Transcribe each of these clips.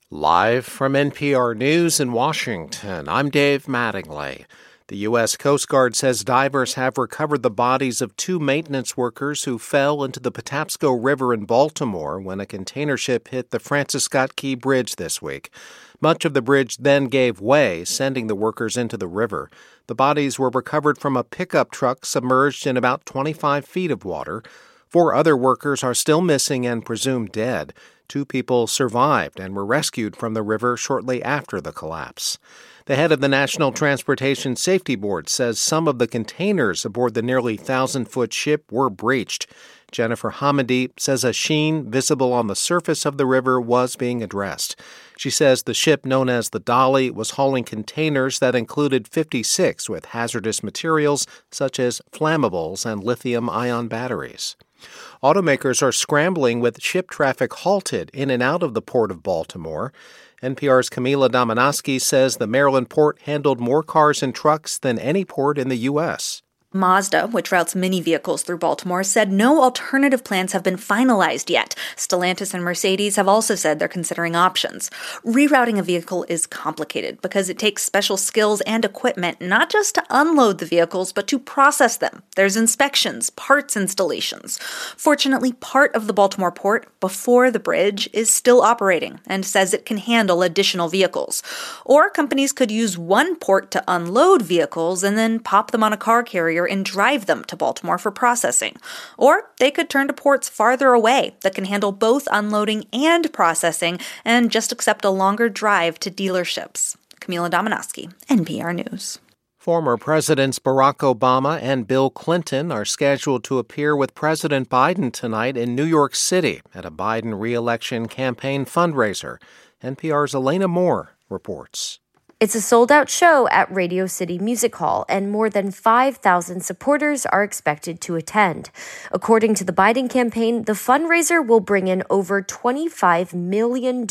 Live from NPR News in Washington, I'm Dave Mattingly. The U.S. Coast Guard says divers have recovered the bodies of two maintenance workers who fell into the Patapsco River in Baltimore when a container ship hit the Francis Scott Key Bridge this week. Much of the bridge then gave way, sending the workers into the river. The bodies were recovered from a pickup truck submerged in about 25 feet of water. 4 other workers are still missing and presumed dead. 2 people survived and were rescued from the river shortly after the collapse. The head of the National Transportation Safety Board says some of the containers aboard the nearly 1,000-foot ship were breached. Jennifer Hamady says a sheen visible on the surface of the river was being addressed. She says the ship known as the Dolly was hauling containers that included 56 with hazardous materials such as flammables and lithium-ion batteries. Automakers are scrambling with ship traffic halted in and out of the Port of Baltimore. NPR's Camila Domonoske says the Maryland port handled more cars and trucks than any port in the U.S. Mazda, which routes many vehicles through Baltimore, said no alternative plans have been finalized yet. Stellantis and Mercedes have also said they're considering options. Rerouting a vehicle is complicated because it takes special skills and equipment not just to unload the vehicles, but to process them. There's inspections, parts installations. Fortunately, part of the Baltimore port before the bridge is still operating and says it can handle additional vehicles. Or companies could use one port to unload vehicles and then pop them on a car carrier and drive them to Baltimore for processing. Or they could turn to ports farther away that can handle both unloading and processing and just accept a longer drive to dealerships. Camila Domonoske, NPR News. Former Presidents Barack Obama and Bill Clinton are scheduled to appear with President Biden tonight in New York City at a Biden re-election campaign fundraiser. NPR's Elena Moore reports. It's a sold-out show at Radio City Music Hall, and more than 5,000 supporters are expected to attend. According to the Biden campaign, the fundraiser will bring in over $25 million,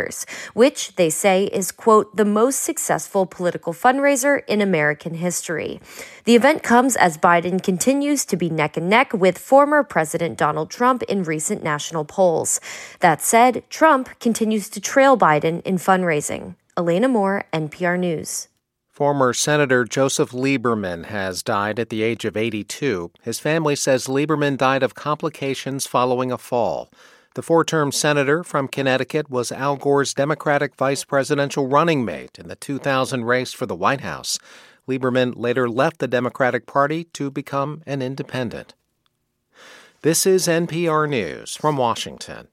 which they say is, quote, the most successful political fundraiser in American history. The event comes as Biden continues to be neck and neck with former President Donald Trump in recent national polls. That said, Trump continues to trail Biden in fundraising. Elena Moore, NPR News. Former Senator Joseph Lieberman has died at the age of 82. His family says Lieberman died of complications following a fall. The 4-term senator from Connecticut was Al Gore's Democratic vice presidential running mate in the 2000 race for the White House. Lieberman later left the Democratic Party to become an independent. This is NPR News from Washington.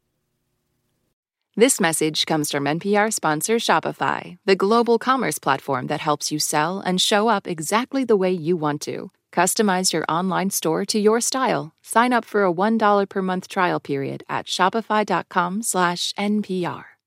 This message comes from NPR sponsor Shopify, the global commerce platform that helps you sell and show up exactly the way you want to. Customize your online store to your style. Sign up for a $1 per month trial period at shopify.com/NPR.